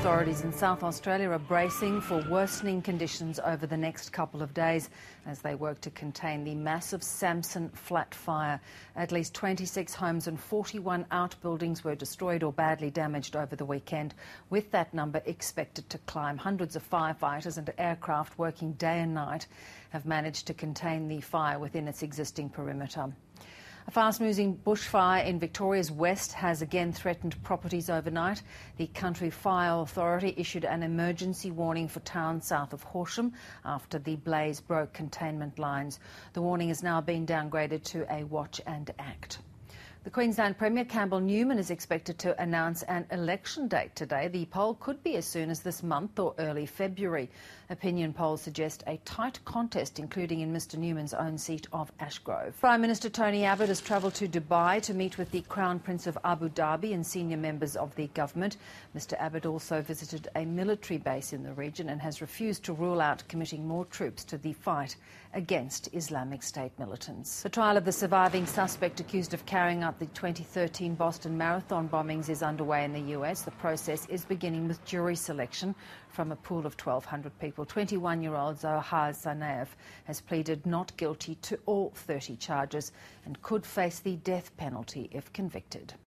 Authorities in South Australia are bracing for worsening conditions over the next couple of days as they work to contain the massive Samson flat fire. At least 26 homes and 41 outbuildings were destroyed or badly damaged over the weekend, with that number expected to climb. Hundreds of firefighters and aircraft working day and night have managed to contain the fire within its existing perimeter. A fast-moving bushfire in Victoria's west has again threatened properties overnight. The Country Fire Authority issued an emergency warning for towns south of Horsham after the blaze broke containment lines. The warning has now been downgraded to a watch and act. The Queensland Premier Campbell Newman is expected to announce an election date today. The poll could be as soon as this month or early February. Opinion polls suggest a tight contest, including in Mr Newman's own seat of Ashgrove. Prime Minister Tony Abbott has travelled to Dubai to meet with the Crown Prince of Abu Dhabi and senior members of the government. Mr Abbott also visited a military base in the region and has refused to rule out committing more troops to the fight against Islamic State militants. The trial of the surviving suspect accused of carrying out the 2013 Boston Marathon bombings is underway in the US. The process is beginning with jury selection from a pool of 1,200 people. 21-year-old Zohar Zanev has pleaded not guilty to all 30 charges and could face the death penalty if convicted.